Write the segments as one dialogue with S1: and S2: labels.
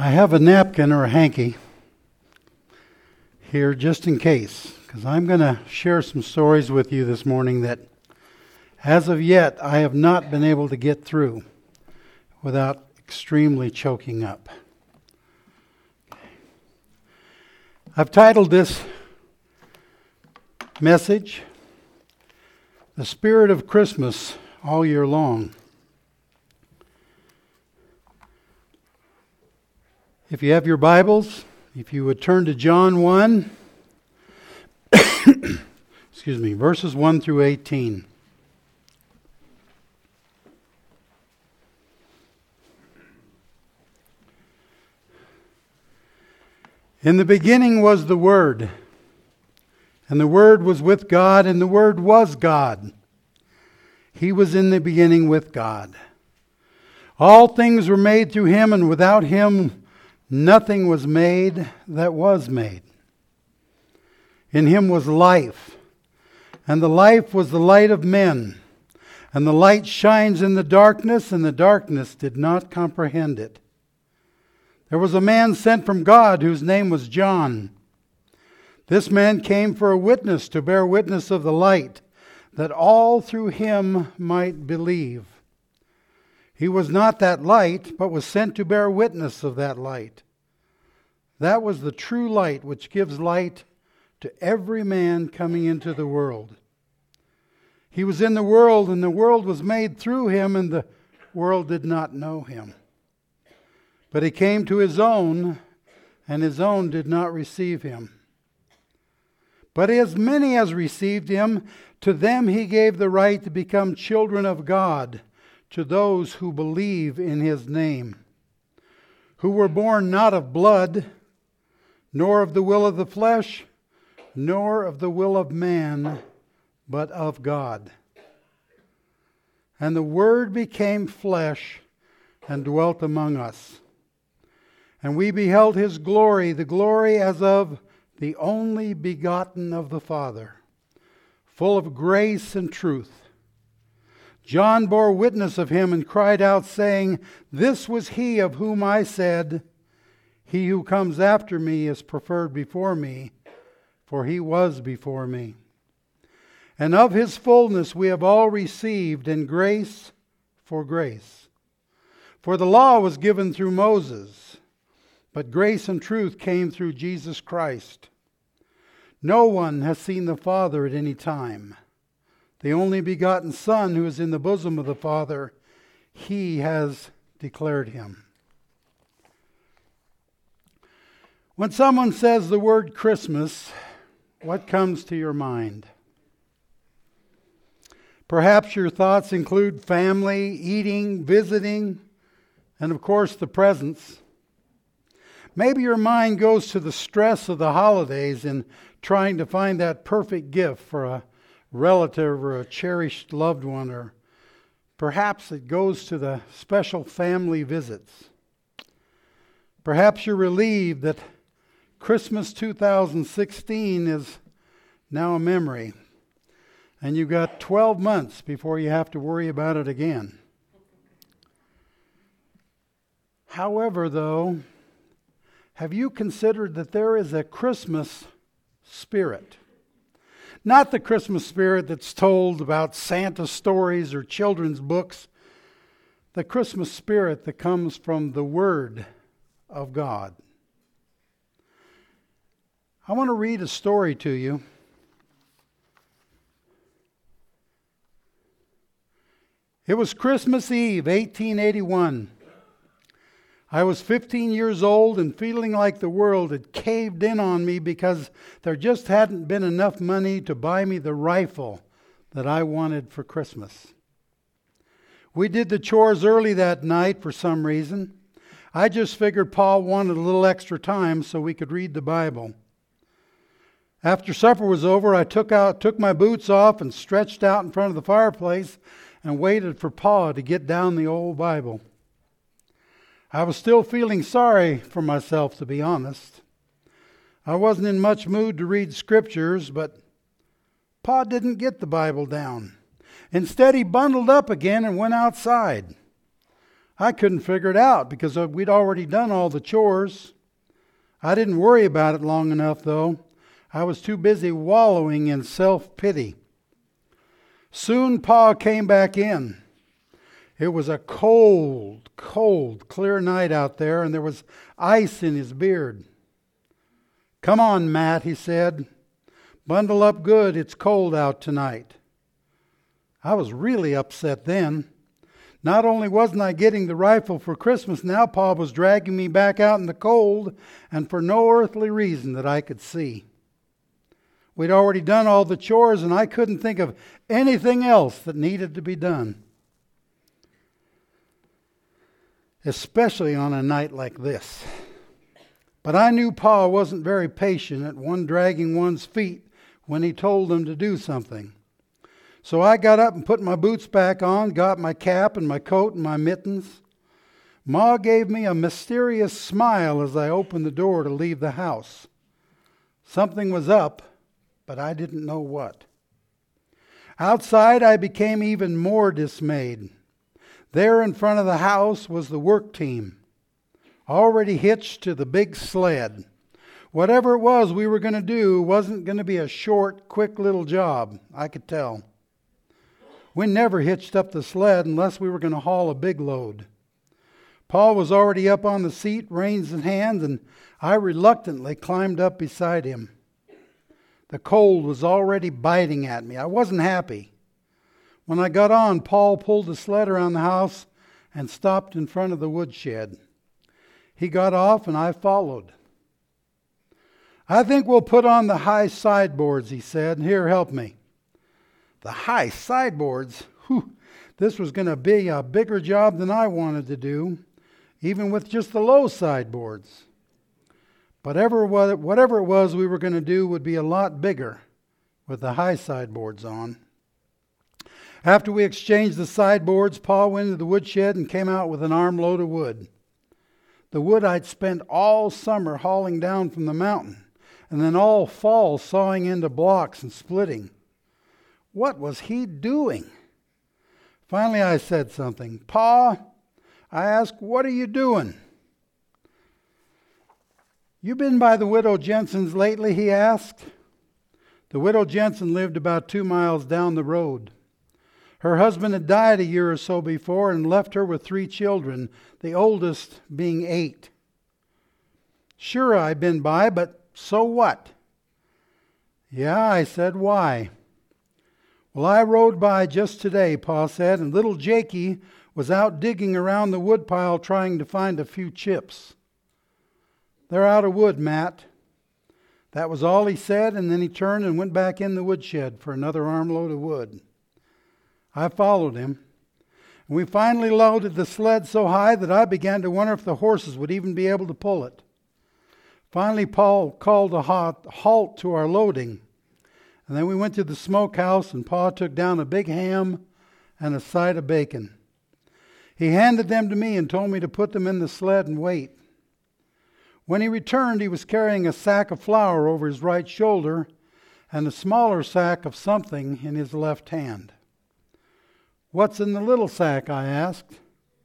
S1: I have a napkin or a hanky here just in case, because I'm going to share some stories with you this morning that, as of yet, I have not been able to get through without extremely choking up. I've titled this message, "The Spirit of Christmas All Year Long." If you have your Bibles, if you would turn to John 1, verses 1 through 18. In the beginning was the Word, and the Word was with God, and the Word was God. He was in the beginning with God. All things were made through Him, and without Him nothing was made that was made. In Him was life, and the life was the light of men. And the light shines in the darkness, and the darkness did not comprehend it. There was a man sent from God whose name was John. This man came for a witness, to bear witness of the light, that all through him might believe. He was not that light, but was sent to bear witness of that light. That was the true light which gives light to every man coming into the world. He was in the world, and the world was made through him, and the world did not know him. But he came to his own, and his own did not receive him. But as many as received him, to them he gave the right to become children of God, to those who believe in his name, who were born not of blood, nor of the will of the flesh, nor of the will of man, but of God. And the Word became flesh and dwelt among us. And we beheld his glory, the glory as of the only begotten of the Father, full of grace and truth. John bore witness of him and cried out, saying, "This was he of whom I said, He who comes after me is preferred before me, for he was before me." And of his fullness we have all received, and grace for grace. For the law was given through Moses, but grace and truth came through Jesus Christ. No one has seen the Father at any time. The only begotten Son, who is in the bosom of the Father, He has declared him. When someone says the word Christmas, what comes to your mind? Perhaps your thoughts include family, eating, visiting, and of course the presents. Maybe your mind goes to the stress of the holidays in trying to find that perfect gift for a relative or a cherished loved one, or perhaps it goes to the special family visits. Perhaps you're relieved that Christmas 2016 is now a memory, and you've got 12 months before you have to worry about it again. However, though, have you considered that there is a Christmas spirit? Not the Christmas spirit that's told about Santa stories or children's books. The Christmas spirit that comes from the Word of God. I want to read a story to you. It was Christmas Eve, 1881. I was 15 years old and feeling like the world had caved in on me because there just hadn't been enough money to buy me the rifle that I wanted for Christmas. We did the chores early that night for some reason. I just figured Pa wanted a little extra time so we could read the Bible. After supper was over, I took my boots off and stretched out in front of the fireplace and waited for Pa to get down the old Bible. I was still feeling sorry for myself, to be honest. I wasn't in much mood to read scriptures, but Pa didn't get the Bible down. Instead, he bundled up again and went outside. I couldn't figure it out because we'd already done all the chores. I didn't worry about it long enough, though. I was too busy wallowing in self-pity. Soon Pa came back in. It was a cold, clear night out there, and there was ice in his beard. "Come on, Matt," he said. "Bundle up good. It's cold out tonight." I was really upset then. Not only wasn't I getting the rifle for Christmas, now Pa was dragging me back out in the cold, and for no earthly reason that I could see. We'd already done all the chores, and I couldn't think of anything else that needed to be done. Especially on a night like this. But I knew Pa wasn't very patient at one dragging one's feet when he told them to do something. So I got up and put my boots back on, got my cap and my coat and my mittens. Ma gave me a mysterious smile as I opened the door to leave the house. Something was up, but I didn't know what. Outside, I became even more dismayed. There in front of the house was the work team, already hitched to the big sled. Whatever it was we were going to do wasn't going to be a short, quick little job, I could tell. We never hitched up the sled unless we were going to haul a big load. Paul was already up on the seat, reins in hand, and I reluctantly climbed up beside him. The cold was already biting at me. I wasn't happy. When I got on, Paul pulled the sled around the house and stopped in front of the woodshed. He got off and I followed. "I think we'll put on the high sideboards," he said. "Here, help me." The high sideboards? Whew, this was going to be a bigger job than I wanted to do, even with just the low sideboards. But whatever it was we were going to do would be a lot bigger with the high sideboards on. After we exchanged the sideboards, Pa went into the woodshed and came out with an armload of wood. The wood I'd spent all summer hauling down from the mountain, and then all fall sawing into blocks and splitting. What was he doing? Finally I said something. "Pa," I asked, "what are you doing?" "You been by the widow Jensen's lately?" he asked. The widow Jensen lived about 2 miles down the road. Her husband had died a year or so before and left her with 3 children, the oldest being 8. "Sure, I've been by, but so what?" "Yeah," I said, "why?" "Well, I rode by just today," Pa said, "and little Jakey was out digging around the woodpile trying to find a few chips." "They're out of wood, Matt." That was all he said, and then he turned and went back in the woodshed for another armload of wood. I followed him, and we finally loaded the sled so high that I began to wonder if the horses would even be able to pull it. Finally, Paul called a halt to our loading. And then we went to the smokehouse, and Pa took down a big ham and a side of bacon. He handed them to me and told me to put them in the sled and wait. When he returned, he was carrying a sack of flour over his right shoulder and a smaller sack of something in his left hand. "What's in the little sack?" I asked.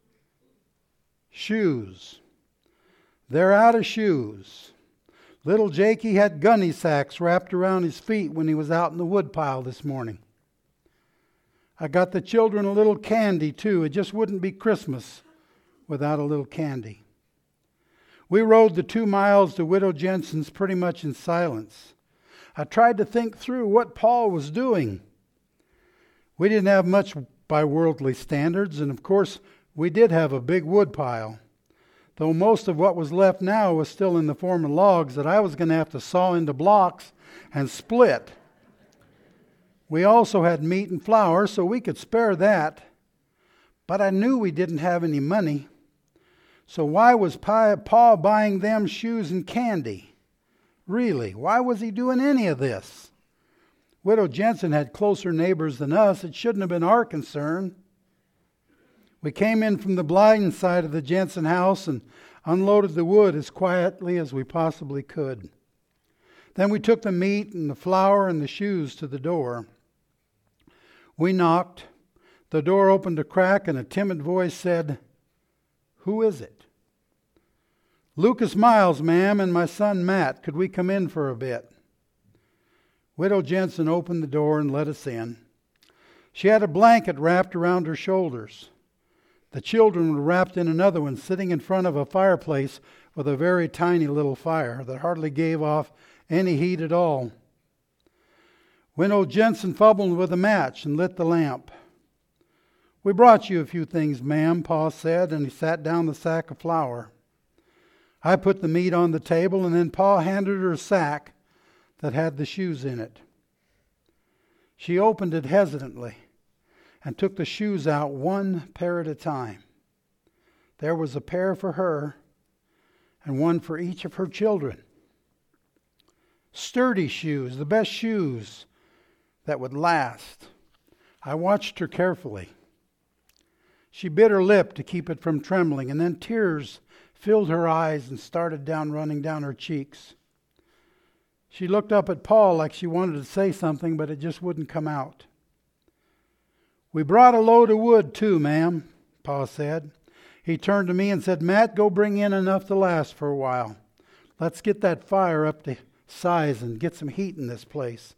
S1: "Shoes." "They're out of shoes. Little Jakey had gunny sacks wrapped around his feet when he was out in the woodpile this morning. I got the children a little candy, too. It just wouldn't be Christmas without a little candy." We rode the 2 miles to Widow Jensen's pretty much in silence. I tried to think through what Paul was doing. We didn't have much by worldly standards, and of course we did have a big woodpile, though most of what was left now was still in the form of logs that I was going to have to saw into blocks and split. We also had meat and flour, so we could spare that. But I knew we didn't have any money. So why was Pa buying them shoes and candy? Really, why was he doing any of this? Widow Jensen had closer neighbors than us. It shouldn't have been our concern. We came in from the blind side of the Jensen house and unloaded the wood as quietly as we possibly could. Then we took the meat and the flour and the shoes to the door. We knocked. The door opened a crack and a timid voice said, Who is it? Lucas Miles, ma'am, and my son Matt. Could we come in for a bit? Widow Jensen opened the door and let us in. She had a blanket wrapped around her shoulders. The children were wrapped in another one, sitting in front of a fireplace with a very tiny little fire that hardly gave off any heat at all. Widow Jensen fumbled with a match and lit the lamp. We brought you a few things, ma'am, Pa said, and he sat down the sack of flour. I put the meat on the table, and then Pa handed her a sack that had the shoes in it. She opened it hesitantly and took the shoes out one pair at a time. There was a pair for her and one for each of her children. Sturdy shoes, the best shoes that would last. I watched her carefully. She bit her lip to keep it from trembling, and then tears filled her eyes and started running down her cheeks. She looked up at Paul like she wanted to say something, but it just wouldn't come out. We brought a load of wood too, ma'am, Pa said. He turned to me and said, Matt, go bring in enough to last for a while. Let's get that fire up to size and get some heat in this place.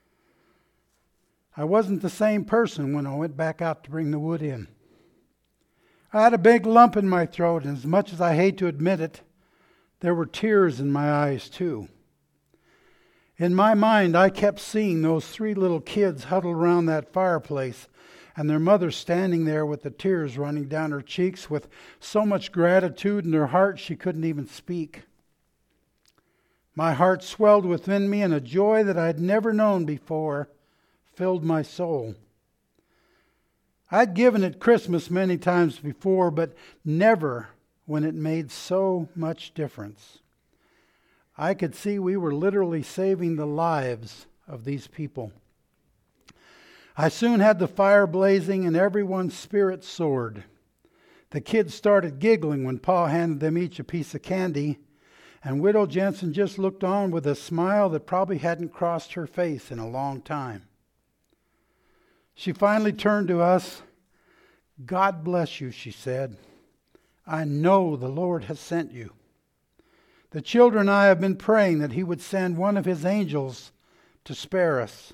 S1: I wasn't the same person when I went back out to bring the wood in. I had a big lump in my throat, and as much as I hate to admit it, there were tears in my eyes too. In my mind, I kept seeing those 3 little kids huddled around that fireplace, and their mother standing there with the tears running down her cheeks with so much gratitude in her heart she couldn't even speak. My heart swelled within me, and a joy that I'd never known before filled my soul. I'd given at Christmas many times before, but never when it made so much difference. I could see we were literally saving the lives of these people. I soon had the fire blazing and everyone's spirits soared. The kids started giggling when Pa handed them each a piece of candy, and Widow Jensen just looked on with a smile that probably hadn't crossed her face in a long time. She finally turned to us. God bless you, she said. I know the Lord has sent you. The children and I have been praying that He would send one of His angels to spare us.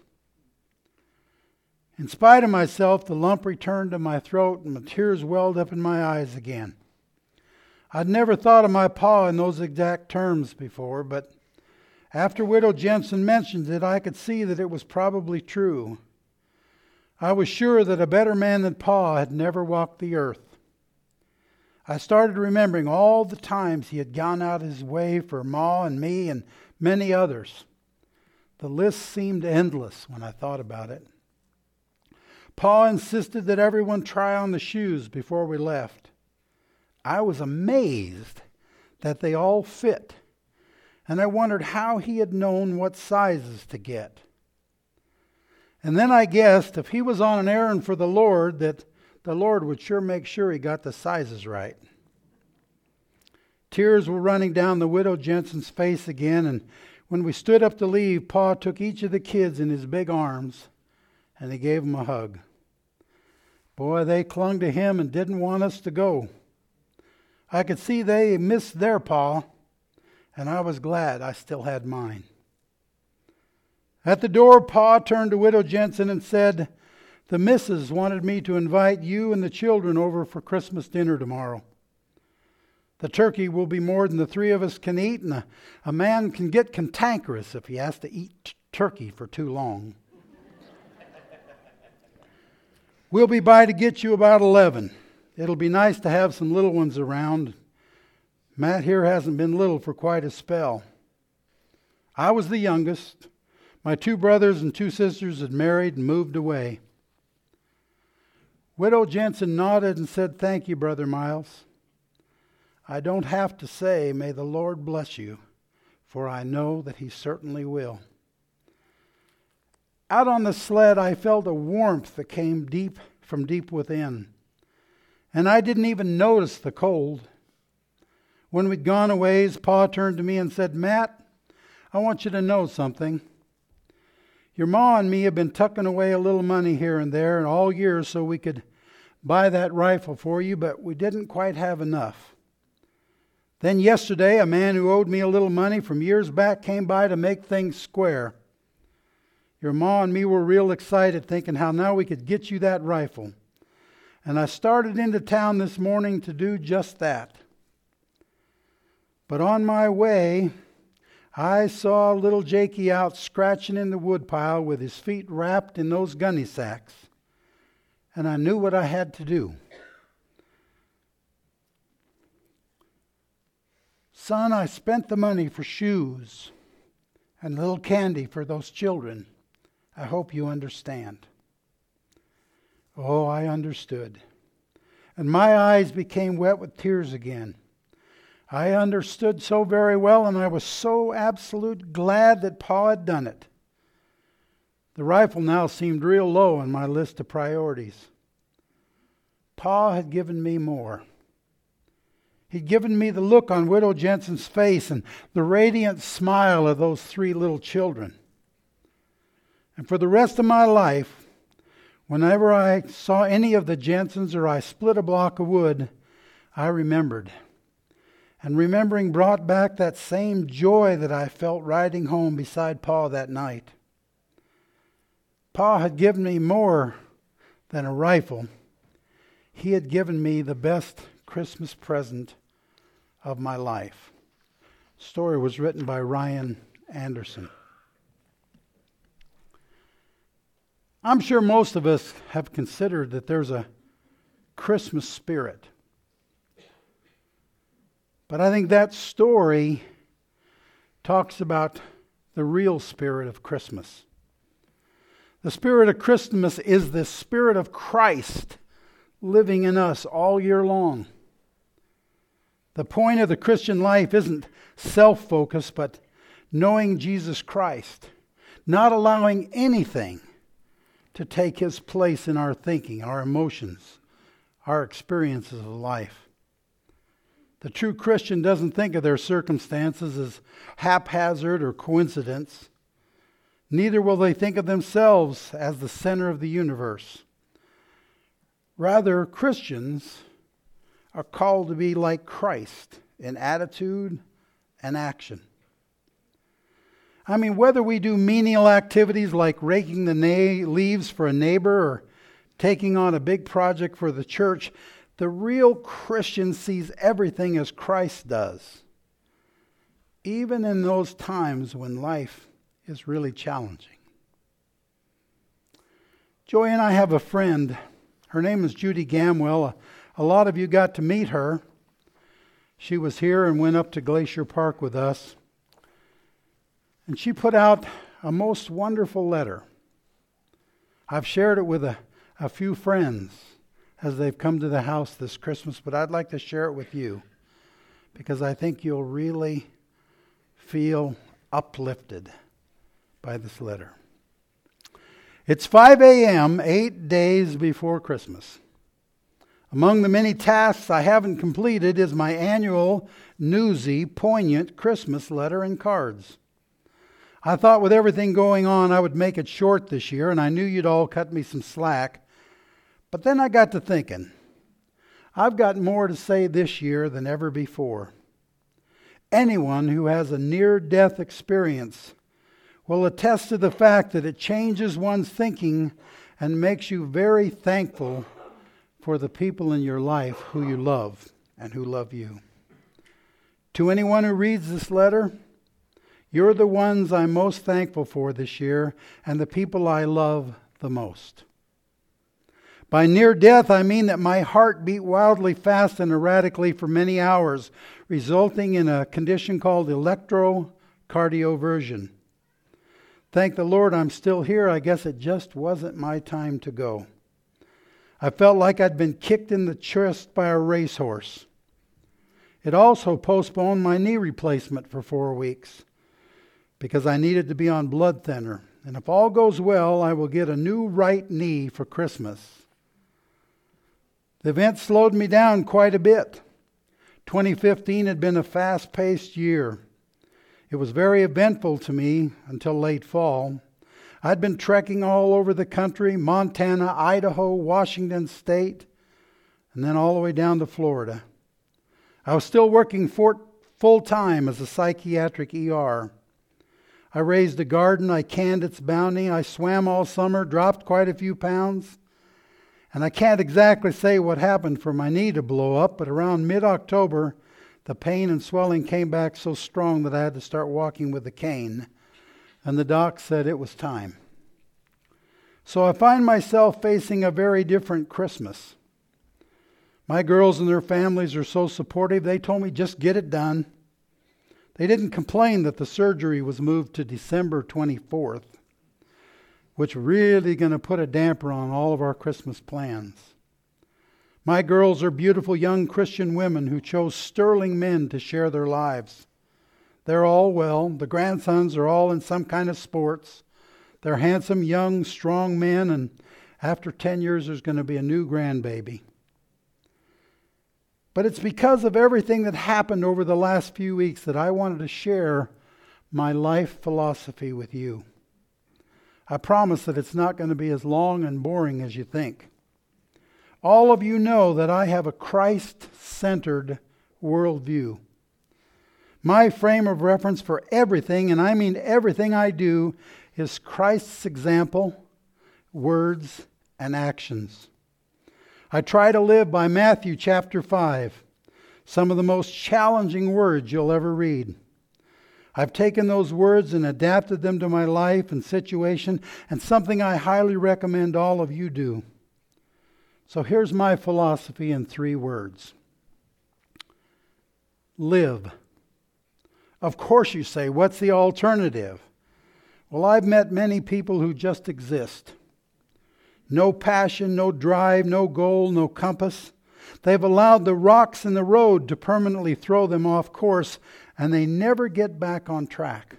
S1: In spite of myself, the lump returned to my throat and the tears welled up in my eyes again. I'd never thought of my Pa in those exact terms before, but after Widow Jensen mentioned it, I could see that it was probably true. I was sure that a better man than Pa had never walked the earth. I started remembering all the times he had gone out his way for Ma and me and many others. The list seemed endless when I thought about it. Pa insisted that everyone try on the shoes before we left. I was amazed that they all fit, and I wondered how he had known what sizes to get. And then I guessed if he was on an errand for the Lord, that the Lord would sure make sure he got the sizes right. Tears were running down the Widow Jensen's face again, and when we stood up to leave, Pa took each of the kids in his big arms, and he gave them a hug. Boy, they clung to him and didn't want us to go. I could see they missed their Pa, and I was glad I still had mine. At the door, Pa turned to Widow Jensen and said, the missus wanted me to invite you and the children over for Christmas dinner tomorrow. The turkey will be more than the 3 of us can eat, and a man can get cantankerous if he has to eat turkey for too long. We'll be by to get you about 11. It'll be nice to have some little ones around. Matt here hasn't been little for quite a spell. I was the youngest. My 2 brothers and 2 sisters had married and moved away. Widow Jensen nodded and said, thank you, Brother Miles. I don't have to say, may the Lord bless you, for I know that He certainly will. Out on the sled, I felt a warmth that came from deep within, and I didn't even notice the cold. When we'd gone a ways, Pa turned to me and said, Matt, I want you to know something. Your Ma and me have been tucking away a little money here and there all year so we could buy that rifle for you, but we didn't quite have enough. Then yesterday, a man who owed me a little money from years back came by to make things square. Your ma and me were real excited, thinking how now we could get you that rifle. And I started into town this morning to do just that. But on my way, I saw little Jakey out scratching in the woodpile with his feet wrapped in those gunny sacks. And I knew what I had to do. Son, I spent the money for shoes and a little candy for those children. I hope you understand. Oh, I understood. And my eyes became wet with tears again. I understood so very well, and I was so absolute glad that Pa had done it. The rifle now seemed real low on my list of priorities. Pa had given me more. He'd given me the look on Widow Jensen's face and the radiant smile of those 3 little children. And for the rest of my life, whenever I saw any of the Jensens or I split a block of wood, I remembered. And remembering brought back that same joy that I felt riding home beside Pa that night. Pa had given me more than a rifle. He had given me the best Christmas present of my life. The story was written by Ryan Anderson. I'm sure most of us have considered that there's a Christmas spirit. But I think that story talks about the real spirit of Christmas. The spirit of Christmas is the spirit of Christ living in us all year long. The point of the Christian life isn't self-focused, but knowing Jesus Christ, not allowing anything to take his place in our thinking, our emotions, our experiences of life. The true Christian doesn't think of their circumstances as haphazard or coincidence. Neither will they think of themselves as the center of the universe. Rather, Christians are called to be like Christ in attitude and action. I mean, whether we do menial activities like raking the leaves for a neighbor or taking on a big project for the church, the real Christian sees everything as Christ does, even in those times when life is really challenging. Joy and I have a friend. Her name is Judy Gamwell. A lot of you got to meet her. She was here and went up to Glacier Park with us. And she put out a most wonderful letter. I've shared it with a few friends as they've come to the house this Christmas, but I'd like to share it with you because I think you'll really feel uplifted by this letter. It's 5 a.m., 8 days before Christmas. Among the many tasks I haven't completed is my annual, newsy, poignant Christmas letter and cards. I thought with everything going on I would make it short this year, and I knew you'd all cut me some slack. But then I got to thinking, I've got more to say this year than ever before. Anyone who has a near-death experience will attest to the fact that it changes one's thinking and makes you very thankful for the people in your life who you love and who love you. To anyone who reads this letter, you're the ones I'm most thankful for this year and the people I love the most. By near death, I mean that my heart beat wildly fast and erratically for many hours, resulting in a condition called electrocardioversion. Thank the Lord I'm still here. I guess it just wasn't my time to go. I felt like I'd been kicked in the chest by a racehorse. It also postponed my knee replacement for 4 weeks because I needed to be on blood thinner. And if all goes well, I will get a new right knee for Christmas. The event slowed me down quite a bit. 2015 had been a fast-paced year. It was very eventful to me until late fall. I'd been trekking all over the country, Montana, Idaho, Washington State, and then all the way down to Florida. I was still working full-time as a psychiatric ER. I raised a garden, I canned its bounty, I swam all summer, dropped quite a few pounds. And I can't exactly say what happened for my knee to blow up, but around mid-October, the pain and swelling came back so strong that I had to start walking with a cane. And the doc said it was time. So I find myself facing a very different Christmas. My girls and their families are so supportive, they told me just get it done. They didn't complain that the surgery was moved to December 24th, which really going to put a damper on all of our Christmas plans. My girls are beautiful young Christian women who chose sterling men to share their lives. They're all well. The grandsons are all in some kind of sports. They're handsome, young, strong men, and after 10 years there's going to be a new grandbaby. But it's because of everything that happened over the last few weeks that I wanted to share my life philosophy with you. I promise that it's not going to be as long and boring as you think. All of you know that I have a Christ-centered worldview. My frame of reference for everything, and I mean everything I do, is Christ's example, words, and actions. I try to live by Matthew chapter 5, some of the most challenging words you'll ever read. I've taken those words and adapted them to my life and situation, and something I highly recommend all of you do. So here's my philosophy in 3 words. Live. Of course you say, what's the alternative? Well, I've met many people who just exist. No passion, no drive, no goal, no compass. They've allowed the rocks in the road to permanently throw them off course, and they never get back on track.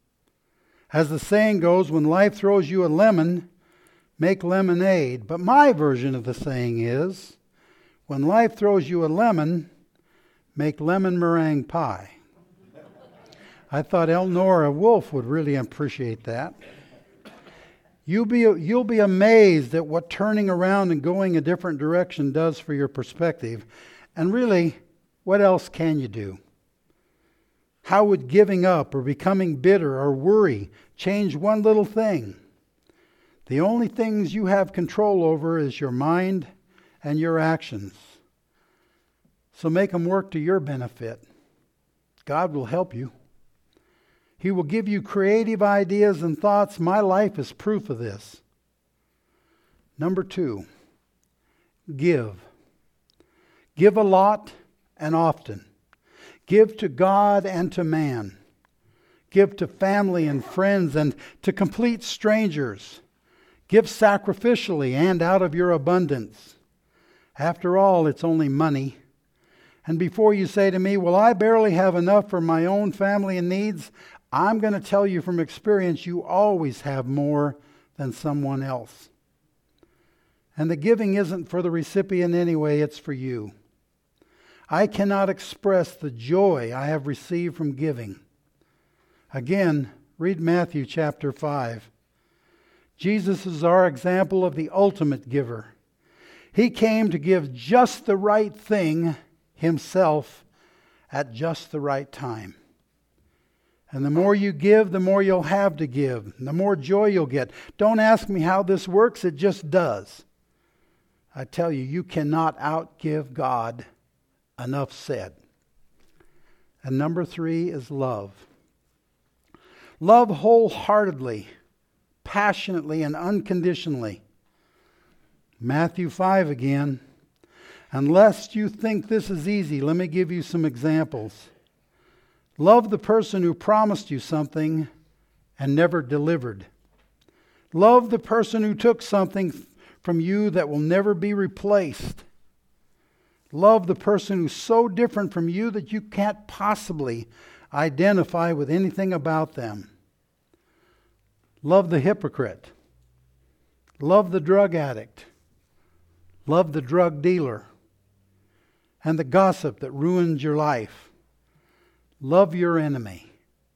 S1: As the saying goes, when life throws you a lemon, make lemonade. But my version of the saying is, when life throws you a lemon, make lemon meringue pie. I thought Elnora Wolf would really appreciate that. You'll be amazed at what turning around and going a different direction does for your perspective. And really, what else can you do? How would giving up or becoming bitter or worry change one little thing? The only things you have control over is your mind and your actions. So make them work to your benefit. God will help you. He will give you creative ideas and thoughts. My life is proof of this. Number 2, give. Give a lot and often. Give to God and to man. Give to family and friends and to complete strangers. Give sacrificially and out of your abundance. After all, it's only money. And before you say to me, well, I barely have enough for my own family and needs, I'm going to tell you from experience, you always have more than someone else. And the giving isn't for the recipient anyway, it's for you. I cannot express the joy I have received from giving. Again, read Matthew chapter 5. Jesus is our example of the ultimate giver. He came to give just the right thing himself at just the right time. And the more you give, the more you'll have to give. The more joy you'll get. Don't ask me how this works. It just does. I tell you, you cannot outgive God. Enough said. And number 3 is love. Love wholeheartedly, passionately, and unconditionally. Matthew 5 again. Unless you think this is easy, let me give you some examples. Love the person who promised you something and never delivered. Love the person who took something from you that will never be replaced. Love the person who's so different from you that you can't possibly identify with anything about them. Love the hypocrite. Love the drug addict. Love the drug dealer. And the gossip that ruins your life. Love your enemy.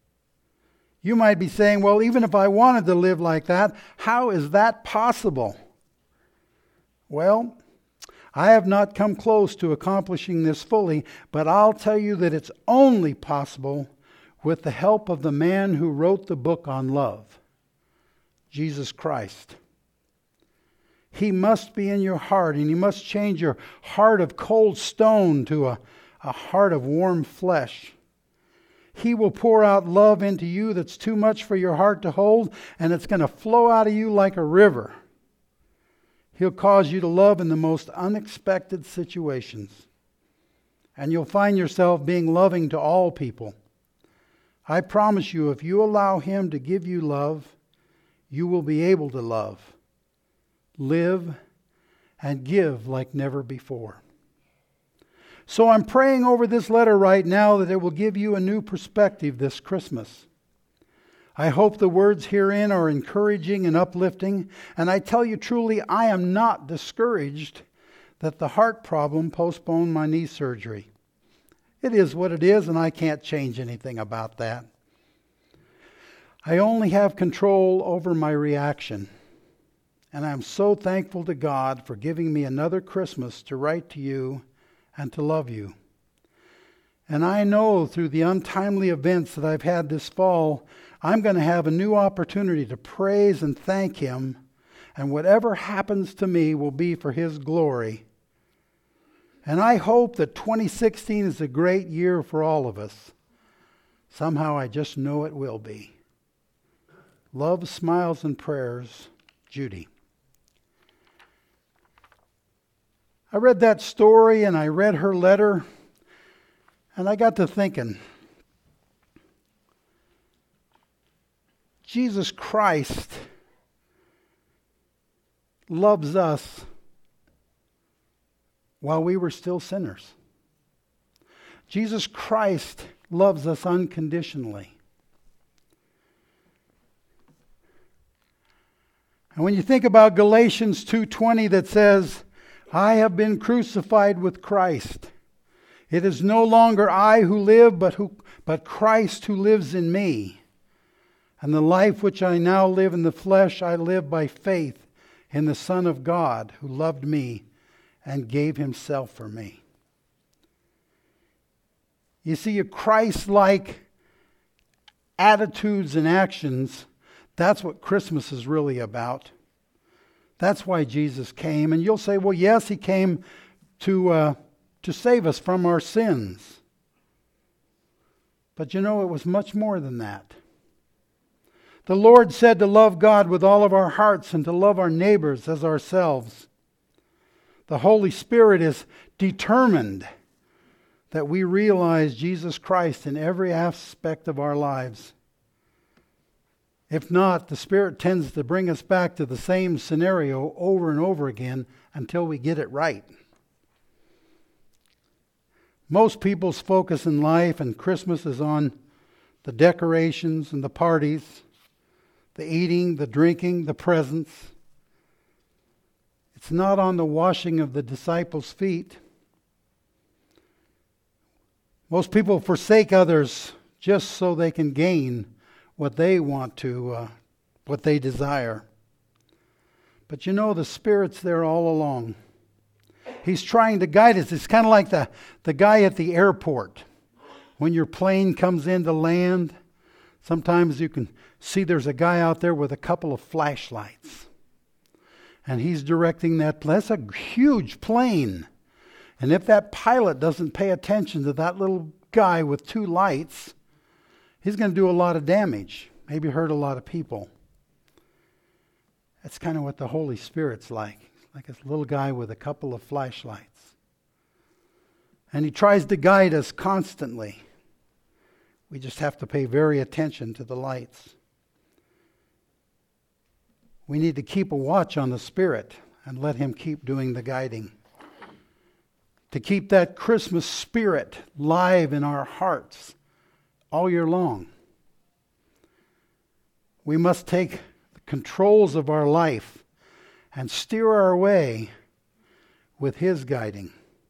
S1: You might be saying, well, even if I wanted to live like that, how is that possible? Well, I have not come close to accomplishing this fully, but I'll tell you that it's only possible with the help of the man who wrote the book on love, Jesus Christ. He must be in your heart, and He must change your heart of cold stone to a heart of warm flesh. He will pour out love into you that's too much for your heart to hold, and it's going to flow out of you like a river. He'll cause you to love in the most unexpected situations. And you'll find yourself being loving to all people. I promise you, if you allow Him to give you love, you will be able to love, live, and give like never before. So I'm praying over this letter right now that it will give you a new perspective this Christmas. I hope the words herein are encouraging and uplifting, and I tell you truly, I am not discouraged that the heart problem postponed my knee surgery. It is what it is, and I can't change anything about that. I only have control over my reaction, and I'm so thankful to God for giving me another Christmas to write to you and to love you. And I know through the untimely events that I've had this fall, I'm going to have a new opportunity to praise and thank Him, and whatever happens to me will be for His glory. And I hope that 2016 is a great year for all of us. Somehow I just know it will be. Love, smiles, and prayers, Judy. I read that story and I read her letter, and I got to thinking, Jesus Christ loves us while we were still sinners. Jesus Christ loves us unconditionally. And when you think about Galatians 2:20 that says, I have been crucified with Christ. It is no longer I who live, but Christ who lives in me. And the life which I now live in the flesh, I live by faith in the Son of God who loved me and gave Himself for me. You see, a Christ-like attitudes and actions, that's what Christmas is really about. That's why Jesus came. And you'll say, well, yes, He came to save us from our sins. But you know, it was much more than that. The Lord said to love God with all of our hearts and to love our neighbors as ourselves. The Holy Spirit is determined that we realize Jesus Christ in every aspect of our lives. If not, the Spirit tends to bring us back to the same scenario over and over again until we get it right. Most people's focus in life and Christmas is on the decorations and the parties, the eating, the drinking, the presents. It's not on the washing of the disciples' feet. Most people forsake others just so they can gain what they want to, what they desire. But you know, the Spirit's there all along. He's trying to guide us. It's kind of like the guy at the airport. When your plane comes in to land, sometimes you can see there's a guy out there with a couple of flashlights. And he's directing that. That's a huge plane. And if that pilot doesn't pay attention to that little guy with two lights, he's going to do a lot of damage, maybe hurt a lot of people. That's kind of what the Holy Spirit's like a little guy with a couple of flashlights. And He tries to guide us constantly. We just have to pay very attention to the lights. We need to keep a watch on the Spirit and let Him keep doing the guiding. To keep that Christmas spirit live in our hearts all year long. We must take the controls of our life and steer our way with His guiding.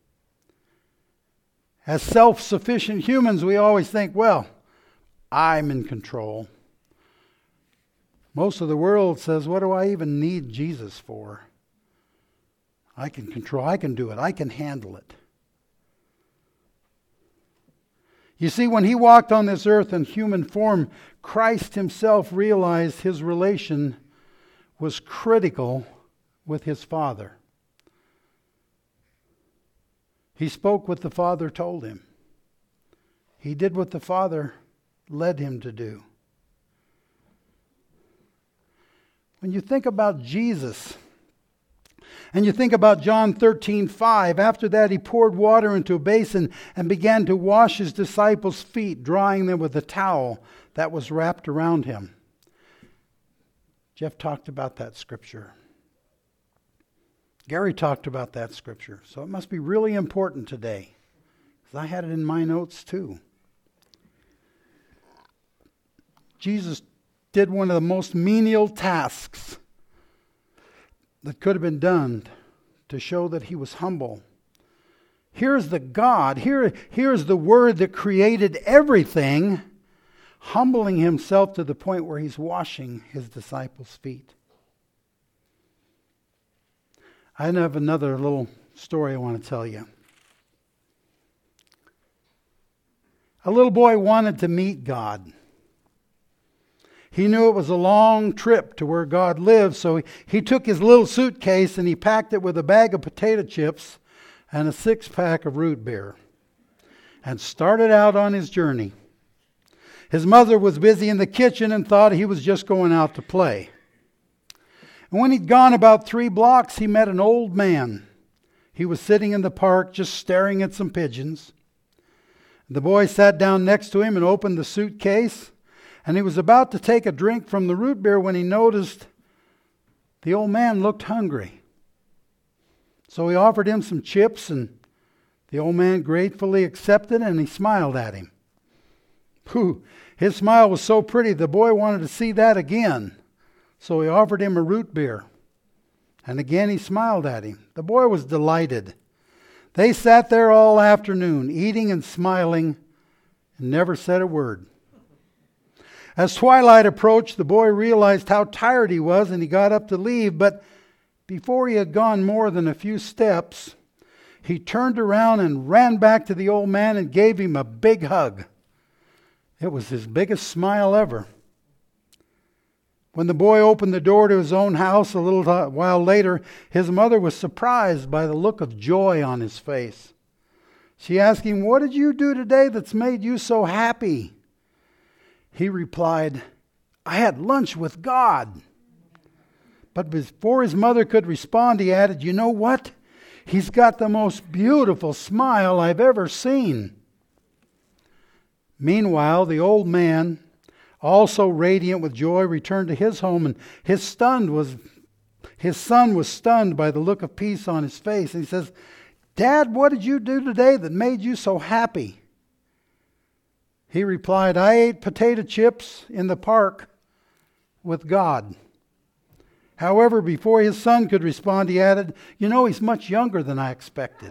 S1: As self-sufficient humans, we always think, well, I'm in control. Most of the world says, what do I even need Jesus for? I can control, I can do it, I can handle it. You see, when he walked on this earth in human form, Christ himself realized his relation was critical with his Father. He spoke what the Father told him. He did what the Father led him to do. When you think about Jesus, and you think about John 13:5, after that he poured water into a basin and began to wash his disciples' feet, drying them with a towel that was wrapped around him. Jeff talked about that scripture. Gary talked about that scripture. So it must be really important today, because I had it in my notes too. Jesus did one of the most menial tasks that could have been done to show that he was humble. Here's the God, here's the Word that created everything, humbling himself to the point where he's washing his disciples' feet. I have another little story I want to tell you. A little boy wanted to meet God. He knew it was a long trip to where God lived, so he took his little suitcase and he packed it with a bag of potato chips and a 6-pack of root beer and started out on his journey. His mother was busy in the kitchen and thought he was just going out to play. And when he'd gone about 3 blocks, he met an old man. He was sitting in the park just staring at some pigeons. The boy sat down next to him and opened the suitcase. And he was about to take a drink from the root beer when he noticed the old man looked hungry. So he offered him some chips, and the old man gratefully accepted, and he smiled at him. Phew, his smile was so pretty, the boy wanted to see that again. So he offered him a root beer. And again he smiled at him. The boy was delighted. They sat there all afternoon, eating and smiling, and never said a word. As twilight approached, the boy realized how tired he was, and he got up to leave. But before he had gone more than a few steps, he turned around and ran back to the old man and gave him a big hug. It was his biggest smile ever. When the boy opened the door to his own house a little while later, his mother was surprised by the look of joy on his face. She asked him, "What did you do today that's made you so happy?" He replied, "I had lunch with God." But before his mother could respond, he added, "You know what? He's got the most beautiful smile I've ever seen." Meanwhile, the old man, also radiant with joy, returned to his home, and his son was stunned by the look of peace on his face. And he says, "Dad, what did you do today that made you so happy?" He replied, "I ate potato chips in the park with God." However, before his son could respond, he added, "You know, he's much younger than I expected."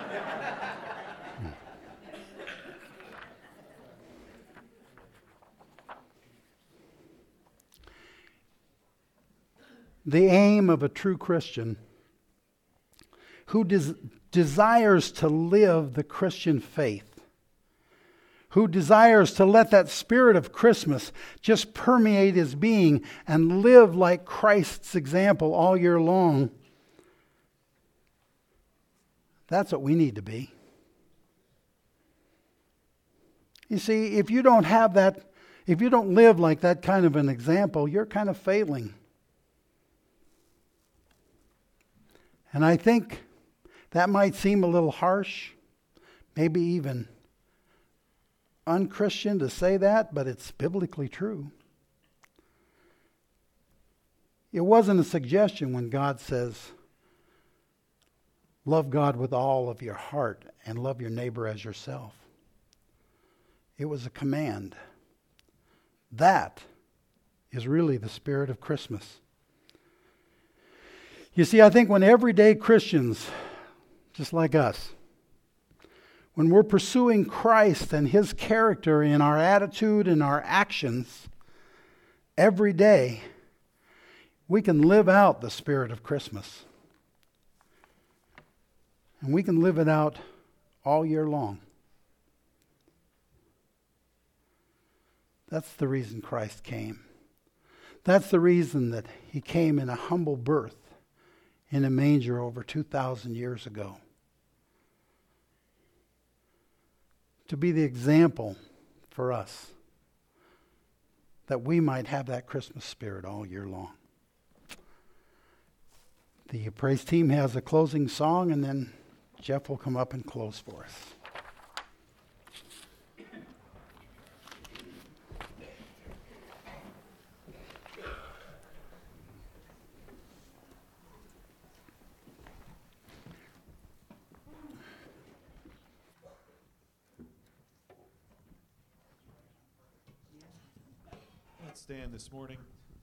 S1: The aim of a true Christian who desires to live the Christian faith, who desires to let that spirit of Christmas just permeate his being and live like Christ's example all year long, that's what we need to be. You see, if you don't have that, if you don't live like that kind of an example, you're kind of failing. And I think that might seem a little harsh, maybe even unchristian to say that, but it's biblically true. It wasn't a suggestion when God says, love God with all of your heart and love your neighbor as yourself. It was a command. That is really the spirit of Christmas. You see, I think when everyday Christians, just like us, when we're pursuing Christ and His character in our attitude and our actions every day, we can live out the spirit of Christmas. And we can live it out all year long. That's the reason Christ came. That's the reason that he came in a humble birth in a manger over 2,000 years ago. To be the example for us, that we might have that Christmas spirit all year long. The praise team has a closing song, and then Jeff will come up and close for us.
S2: Let's stand this morning.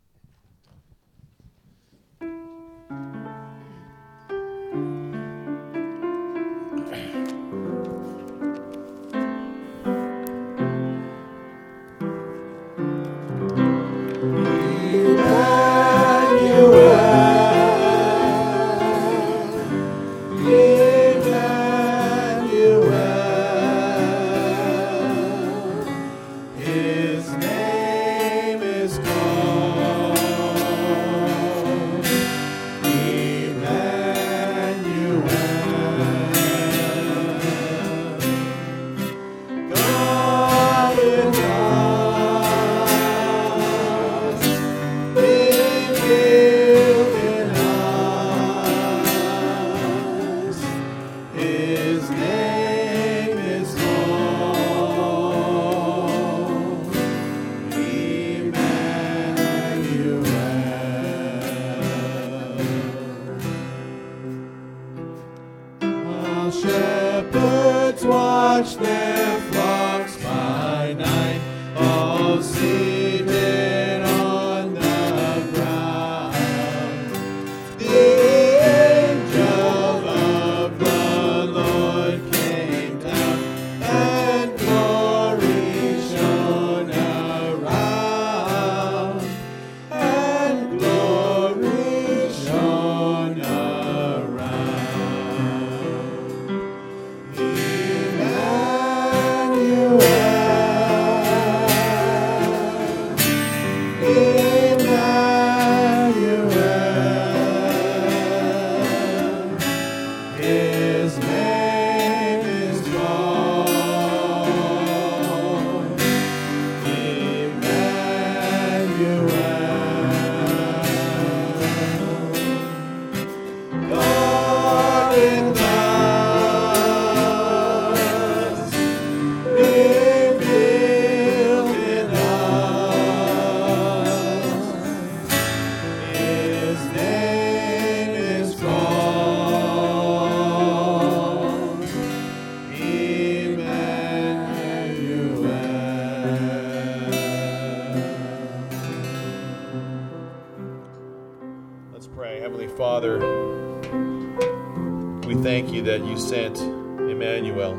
S2: Shepherds watch their flocks by night, all seated on the ground. The angel of the Lord came down, and glory shone around, and glory shone around. Father, we thank you that you sent Emmanuel,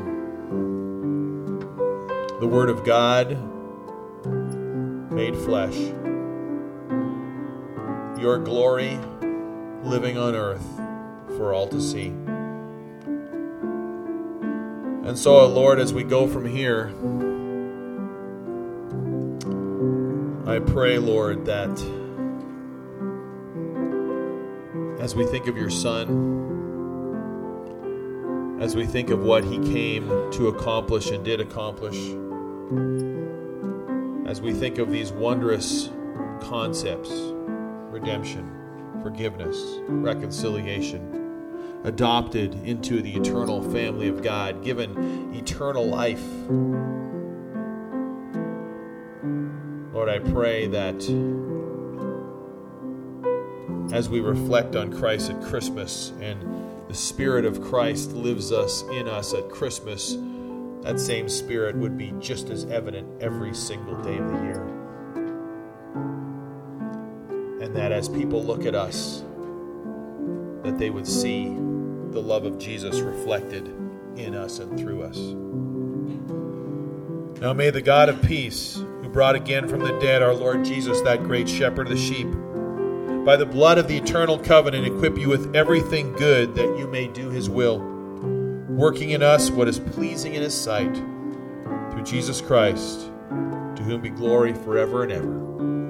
S2: the Word of God made flesh, your glory living on earth for all to see. And so, Lord, as we go from here, I pray, Lord, that as we think of your Son, as we think of what he came to accomplish and did accomplish, as we think of these wondrous concepts, redemption, forgiveness, reconciliation, adopted into the eternal family of God, given eternal life, Lord, I pray that as we reflect on Christ at Christmas and the Spirit of Christ lives in us at Christmas, that same Spirit would be just as evident every single day of the year. And that as people look at us, that they would see the love of Jesus reflected in us and through us. Now may the God of peace, who brought again from the dead our Lord Jesus, that great shepherd of the sheep, by the blood of the eternal covenant, equip you with everything good that you may do his will, working in us what is pleasing in His sight, through Jesus Christ, to whom be glory forever and ever.